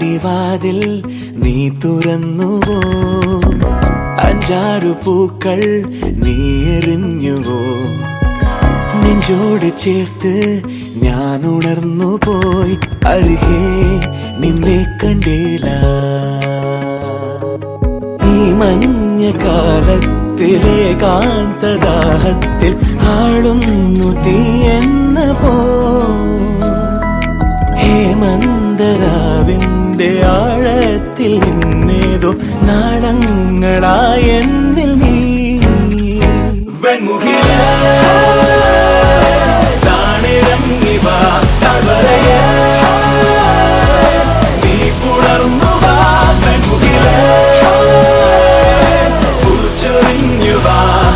വാതിൽ നീ തുറന്നുവോ, അഞ്ചാറു പൂക്കൾ നീ എറിഞ്ഞുവോ, നെഞ്ചോട് ചേർത്ത് ഞാൻ ഉണർന്നു പോയി, അരികെ നിന്നെ കണ്ടില്ല. ഈ മഞ്ഞക്കാലത്തിലെ കാന്തദാഹത്തിൽ ആളുന്നു തീയെന്ന പോ, ഹേമന്തരാവിന്റെ ആഴത്തിൽ നിന്നേതോ നാളങ്ങളായ എന്നിൽ നീ. വെൺമുഖിലേ താണിറങ്ങി വാ, താഴ്വരയേ നീ പുണർന്നു വാ, വെൺമുഖിലേ പൂച്ചൊരിഞ്ഞു വാ,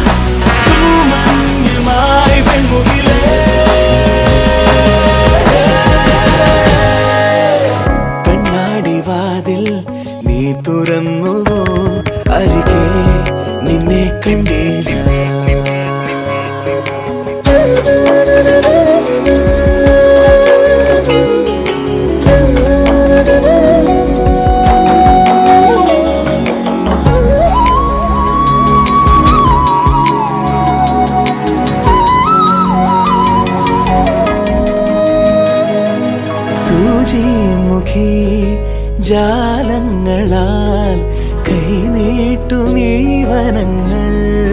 തൂമഞ്ഞുമായി വെൺമുഖിലേ. കണ്ണാടി വാതിൽ നീ തുറന്നുവോ, അരികെ നിന്നെ കണ്ടില്ല. സൂചിമുഖി ജാലങ്ങളാൽ കൈനീട്ടുമീ വനങ്ങൾ,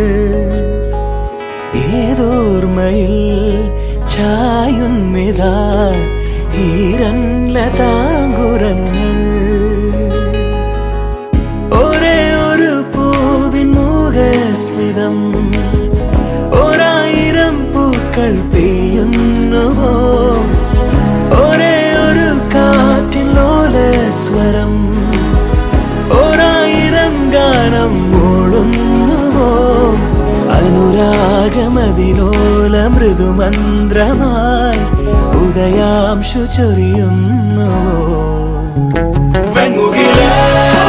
ഏതോർമ്മയിൽ ചായുന്നിതാ ഈരൻലതാങ്കുരങ്ങൾ. ഒരേ ഒരു പൂവിൻ മുഖസ്മിതം, ഒരായിരം പൂക്കൾ പെയ്യുന്നുവോ, ഒരേ ഒരു കാറ്റിലോലസ്വരം, ഒരായിരം ഗാനം മൂളുന്നുവോ, അനുരാഗമതിലോല മൃദുമന്ത്രമായി ഉദയാംശു ചൊരിയുന്നുവോ. വെൺമുഖിലേ